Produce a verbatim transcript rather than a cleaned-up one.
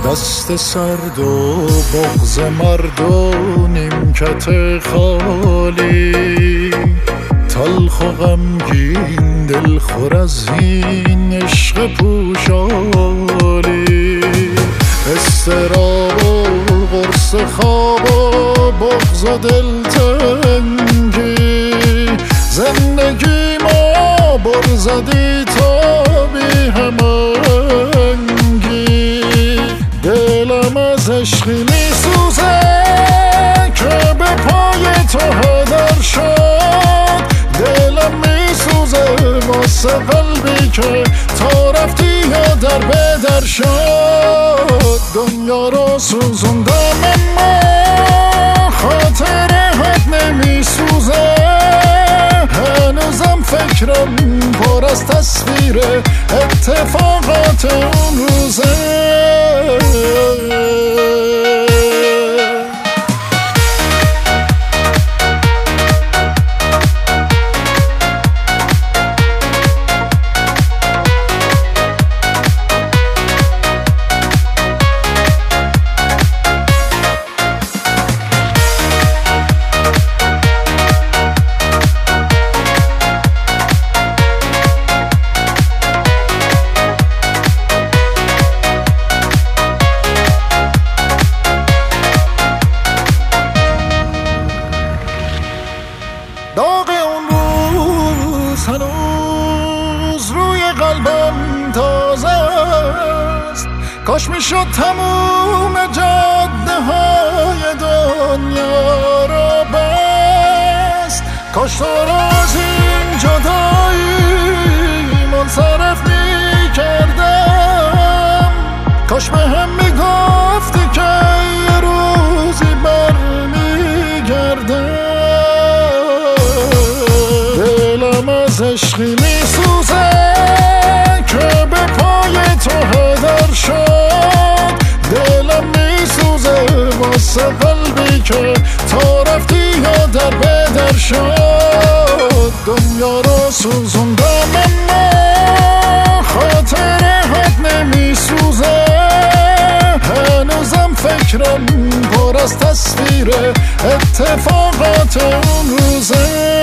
دست سرد و بغض مرد و نیمکت خالی، تلخ و غمگین دلخور از این عشق پوشالی، استراب و قرص خواب و بغض و دلتنگی، زندگی ما بر زدی تا بی همانگی، دلم از عشقی می سوزه که به پای تو هدر شد، دلم می سوزه واسه قلبی که تا رفتی یا در بدر شد، دنیا رو سوزوندم اما خاطرهات نمی سوزه، هنوزم فکرم پر از تصویر اتفاقات اون روزه. داغ اون روز هنوز روی قلبم تازه است، کاش میشد تموم جاده های دنیا رو بست، کاش تو رو از این جدایی منصرف میکردم، کاش به هم میگفتی که یه روزی برمیگردم، از عشقی می سوزه که به پای تو هدر شد، دلم می سوزه واسه قلبی که تا رفتی یا در بدر شد، دنیا رو سوزوندم اما خاطرهات نمی سوزه، هنوزم فکرم پر از تصویر اتفاقات اون روزه.